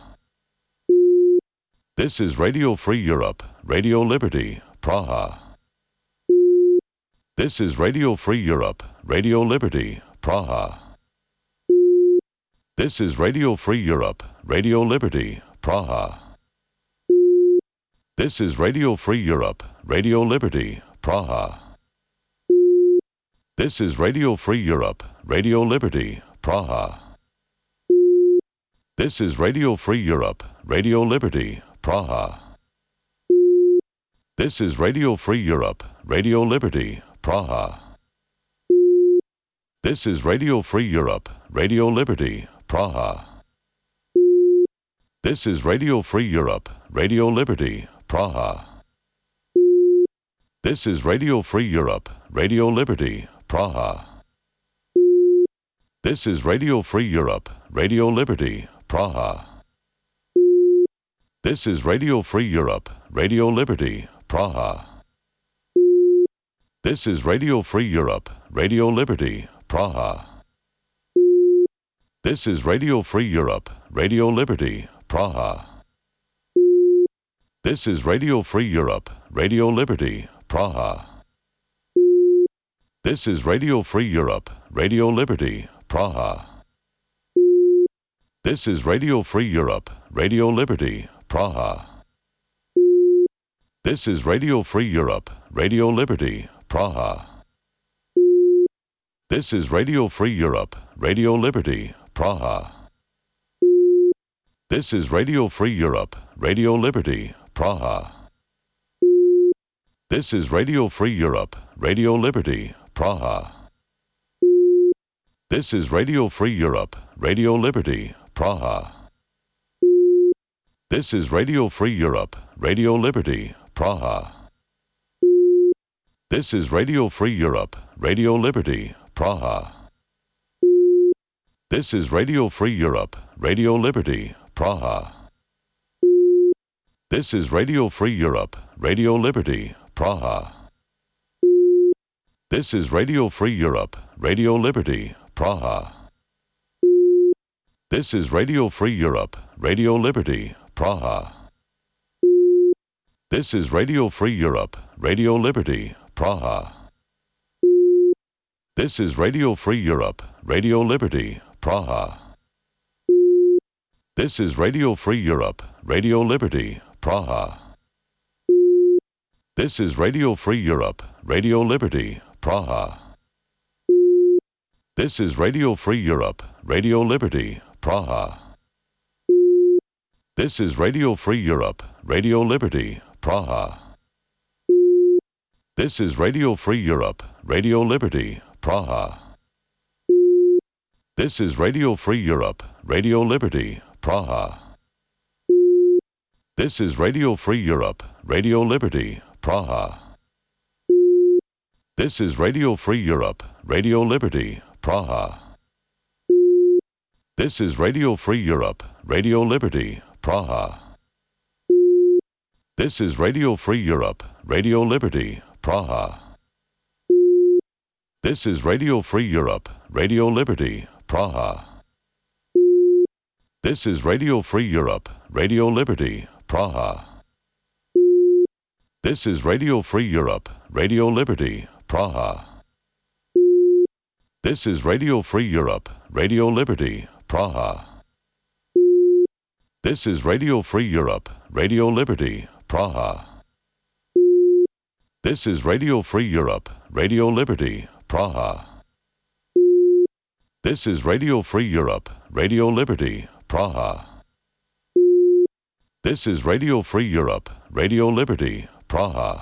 This is Radio Free Europe, Radio Liberty, Praha. This is Radio Free Europe, Radio Liberty, Praha. This is Radio Free Europe, Radio Liberty, Praha. This is Radio Free Europe, Radio Liberty, Praha. This is Radio Free Europe, Radio Liberty, Praha. This is Radio Free Europe, Radio Liberty, Praha. This is Radio Free Europe, Radio Liberty, Praha. This is Radio Free Europe, Radio Liberty, Praha. This is Radio Free Europe, Radio Liberty, Praha. This is Radio Free Europe, Radio Liberty, Praha. This is Radio Free Europe, Radio Liberty, Praha. This is Radio Free Europe, Radio Liberty, Praha. This is Radio Free Europe, Radio Liberty, Praha. This is Radio Free Europe, Radio Liberty, Praha. This is Radio Free Europe, Radio Liberty, Praha. This is Radio Free Europe, Radio Liberty, Praha. This is Radio Free Europe, Radio Liberty, Praha. This is Radio Free Europe, Radio Liberty, Praha. This is Radio Free Europe, Radio Liberty, Praha. This is Radio Free Europe, Radio Liberty, Praha. This is Radio Free Europe, Radio Liberty, Praha. This is Radio Free Europe, Radio Liberty, Praha. This is Radio Free Europe, Radio Liberty, Praha. This is Radio Free Europe, Radio Liberty, Praha. This is Radio Free Europe, Radio Liberty, Praha. This is Radio Free Europe, Radio Liberty, Praha. This is Radio Free Europe, Radio Liberty, Praha. This is Radio Free Europe, Radio Liberty, Praha. This is Radio Free Europe, Radio Liberty, Praha. This is Radio Free Europe, Radio Liberty, Praha. This is Radio Free Europe, Radio Liberty, Praha. This is Radio Free Europe, Radio Liberty, Praha. This is Radio Free Europe, Radio Liberty, Praha. This is Radio Free Europe, Radio Liberty, Praha. This is Radio Free Europe, Radio Liberty, Praha. This is Radio Free Europe, Radio Liberty, Praha. This is Radio Free Europe, Radio Liberty, Praha. This is Radio Free Europe, Radio Liberty, Praha. This is Radio Free Europe, Radio Liberty, Praha. This is Radio Free Europe, Radio Liberty, Praha. This is Radio Free Europe, Radio Liberty, Praha. This is Radio Free Europe, Radio Liberty, Praha. This is Radio Free Europe, Radio Liberty, Praha. This is Radio Free Europe, Radio Liberty, Praha. This is Radio Free Europe, Radio Liberty, Praha. This is Radio Free Europe, Radio Liberty, Praha. This is Radio Free Europe, Radio Liberty, Praha. This is Radio Free Europe, Radio Liberty, Praha.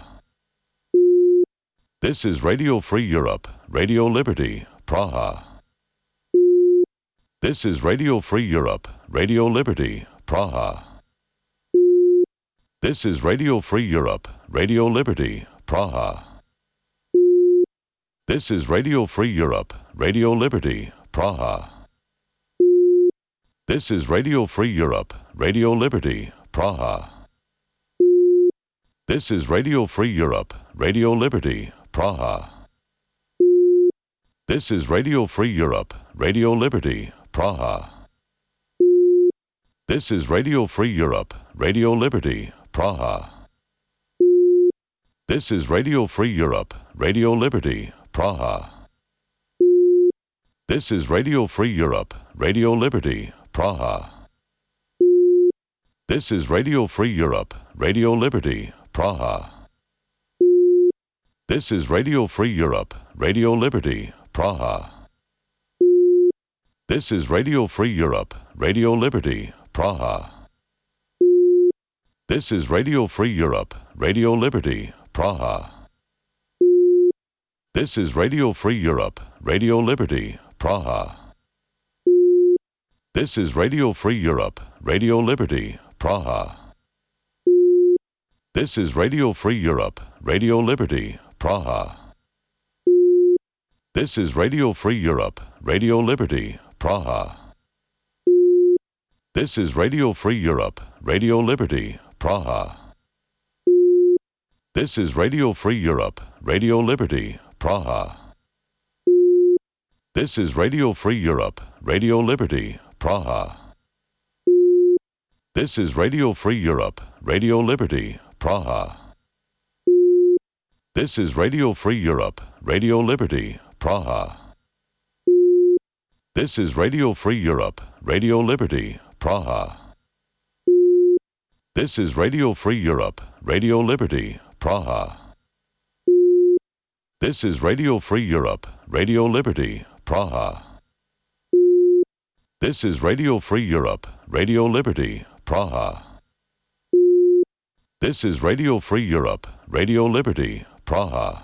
This is Radio Free Europe, Radio Liberty, Praha. This is Radio Free Europe, Radio Liberty, Praha. This is Radio Free Europe, Radio Liberty, Praha. This is Radio Free Europe, Radio Liberty, Praha. This is Radio Free Europe, Radio Liberty, Praha. This is Radio Free Europe, Radio Liberty, Praha. This is Radio Free Europe, Radio Liberty, Praha. This is Radio Free Europe, Radio Liberty, Praha. This is Radio Free Europe, Radio Liberty, Praha. This is Radio Free Europe, Radio Liberty, Praha. This is Radio Free Europe, Radio Liberty, Praha. This is Radio Free Europe, Radio Liberty, Praha. This is Radio Free Europe, Radio Liberty, Praha. This is Radio Free Europe, Radio Liberty, Praha. This is Radio Free Europe, Radio Liberty, Praha. This is Radio Free Europe, Radio Liberty, Praha. This is Radio Free Europe, Radio Liberty, Praha. This is Radio Free Europe, Radio Liberty, Praha. This is Radio Free Europe, Radio Liberty, Praha. This is Radio Free Europe, Radio Liberty, Praha. This is Radio Free Europe, Radio Liberty, Praha. This is Radio Free Europe, Radio Liberty, Praha. This is Radio Free Europe, Radio Liberty, Praha. This is Radio Free Europe, Radio Liberty, Praha. This is Radio Free Europe, Radio Liberty, Praha. This is Radio Free Europe, Radio Liberty, Praha. This is Radio Free Europe, Radio Liberty, Praha. This is Radio Free Europe, Radio Liberty, Praha.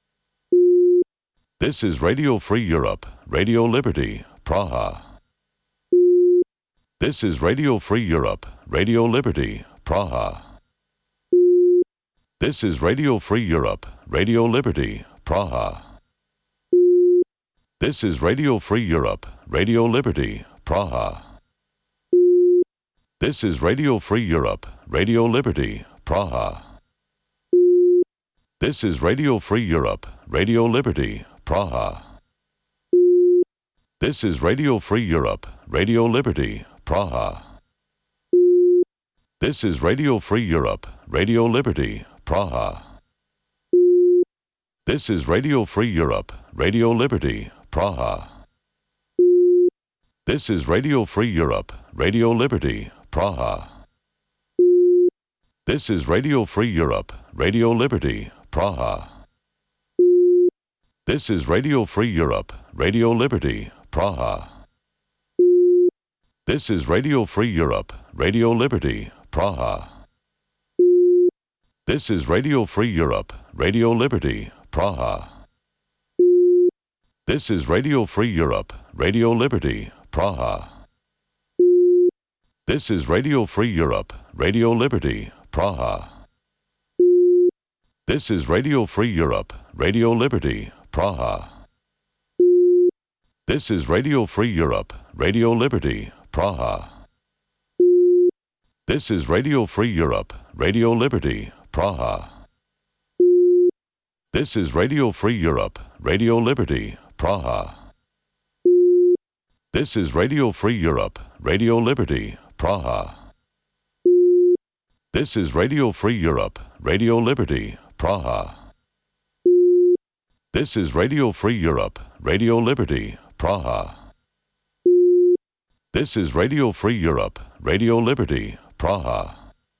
This is Radio Free Europe, Radio Liberty, Praha. This is Radio Free Europe, Radio Liberty, Praha. This is Radio Free Europe, Radio Liberty, Praha. This is Radio Free Europe, Radio Liberty, Praha. This is Radio Free Europe, Radio Liberty, Praha. This is Radio Free Europe, Radio Liberty, Praha. This is Radio Free Europe, Radio Liberty, Praha. This is Radio Free Europe, Radio Liberty, Praha. This is Radio Free Europe, Radio Liberty, Praha. This is Radio Free Europe, Radio Liberty, Praha. This is Radio Free Europe, Radio Liberty, Praha. This is Radio Free Europe, Radio Liberty, Praha. This is Radio Free Europe, Radio Liberty, Praha. This is Radio Free Europe, Radio Liberty, Praha. This is Radio Free Europe, Radio Liberty, Praha. This is Radio Free Europe, Radio Liberty, Praha. This is Radio Free Europe, Radio Liberty, Praha. This is Radio Free Europe, Radio Liberty, Praha. This is Radio Free Europe, Radio Liberty, Praha. This is Radio Free Europe, Radio Liberty, Praha. This is Radio Free Europe, Radio Liberty, Praha. This is Radio Free Europe, Radio Liberty, Praha. This is Radio Free Europe, Radio Liberty, Praha. This is Radio Free Europe, Radio Liberty, Praha.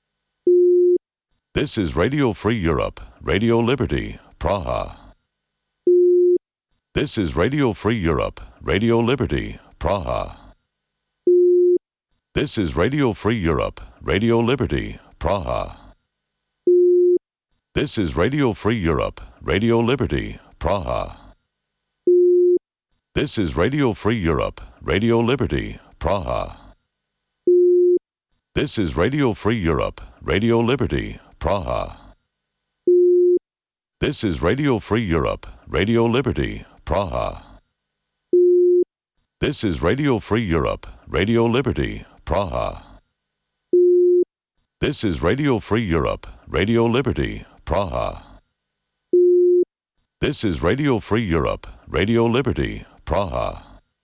This is Radio Free Europe, Radio Liberty, Praha. This is Radio Free Europe, Radio Liberty, Praha. This is Radio Free Europe, Radio Liberty, Praha. This is Radio Free Europe, Radio Liberty, Praha. This is Radio Free Europe, Radio Liberty, Praha. This is Radio Free Europe, Radio Liberty, Praha. This is Radio Free Europe, Radio Liberty, Praha. This is Radio Free Europe, Radio Liberty, Praha. This is Radio Free Europe, Radio Liberty, Praha. This is Radio Free Europe, Radio Liberty, Praha.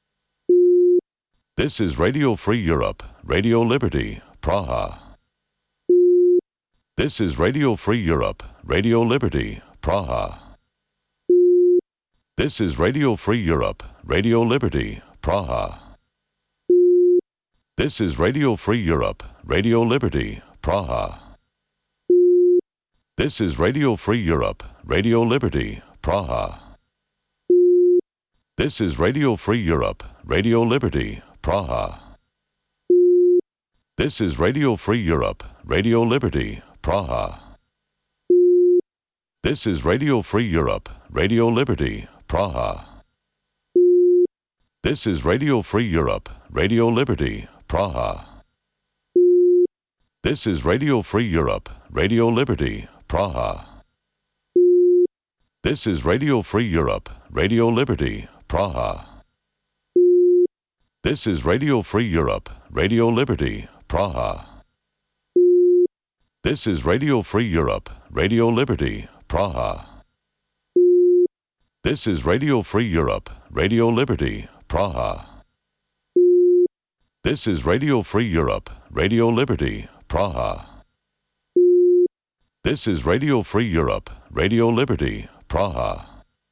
This is Radio Free Europe, Radio Liberty, Praha. This is Radio Free Europe, Radio Liberty, Praha. This is Radio Free Europe, Radio Liberty, Praha. This is Radio Free Europe, Radio Liberty, Praha. This is Radio Free Europe, Radio Liberty, Praha. This is Radio Free Europe, Radio Liberty, Praha. This is Radio Free Europe, Radio Liberty, Praha. This is Radio Free Europe, Radio Liberty, Praha. This is Radio Free Europe, Radio Liberty, Praha. This is Radio Free Europe, Radio Liberty, Praha. This is Radio Free Europe, Radio Liberty, Praha. This is Radio Free Europe, Radio Liberty, Praha. This is Radio Free Europe, Radio Liberty, Praha. This is Radio Free Europe, Radio Liberty, Praha. This is Radio Free Europe, Radio Liberty, Praha. This is Radio Free Europe, Radio Liberty, Praha.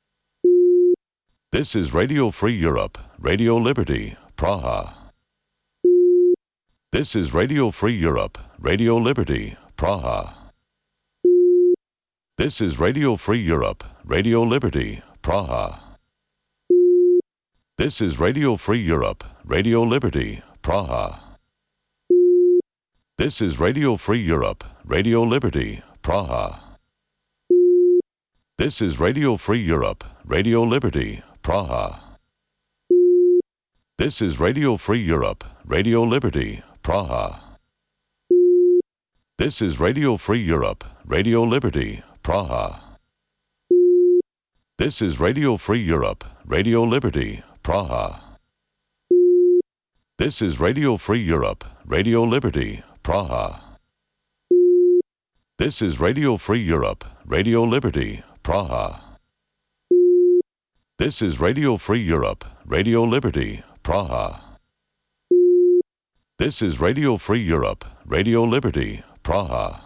This is Radio Free Europe, Radio Liberty, Praha. This is Radio Free Europe, Radio Liberty, Praha. This is Radio Free Europe, Radio Liberty, Praha. This is Radio Free Europe, Radio Liberty, Praha. This is Radio Free Europe, Radio Liberty, Praha. This is Radio Free Europe, Radio Liberty, Praha. This is Radio Free Europe, Radio Liberty, Praha. This is Radio Free Europe, Radio Liberty, Praha. This is Radio Free Europe, Radio Liberty, Praha. This is Radio Free Europe, Radio Liberty, Praha. This is Radio Free Europe, Radio Liberty, Praha. This is Radio Free Europe, Radio Liberty, Praha. This is Radio Free Europe, Radio Liberty, Praha.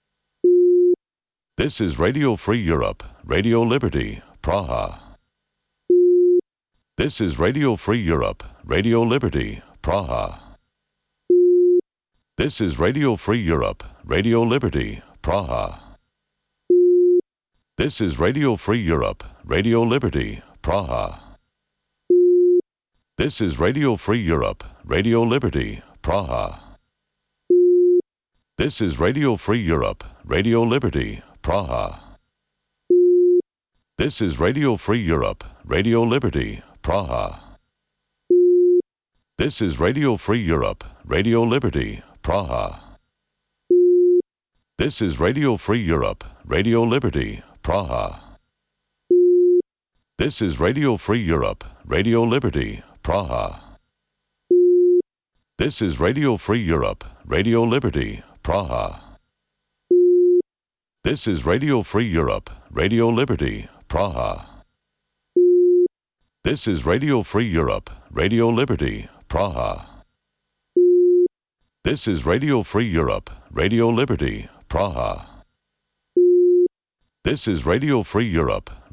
This is Radio Free Europe, Radio Liberty, Praha. This is Radio Free Europe, Radio Liberty, Praha. This is Radio Free Europe, Radio Liberty, Praha. This is Radio Free Europe, Radio Liberty, Praha. This is Radio Free Europe, Radio Liberty, Praha. This is Radio Free Europe, Radio Liberty, Praha. This is Radio Free Europe, Radio Liberty, Praha. This is Radio Free Europe, Radio Liberty, Praha. This is Radio Free Europe, Radio Liberty, Praha. This is Radio Free Europe, Radio Liberty, Praha. This is Radio Free Europe, Radio Liberty, Praha. This is Radio Free Europe, Radio Liberty, Praha. This is Radio Free Europe, Radio Liberty, Praha. This is Radio Free Europe, Radio Liberty, Praha. This is Radio Free Europe,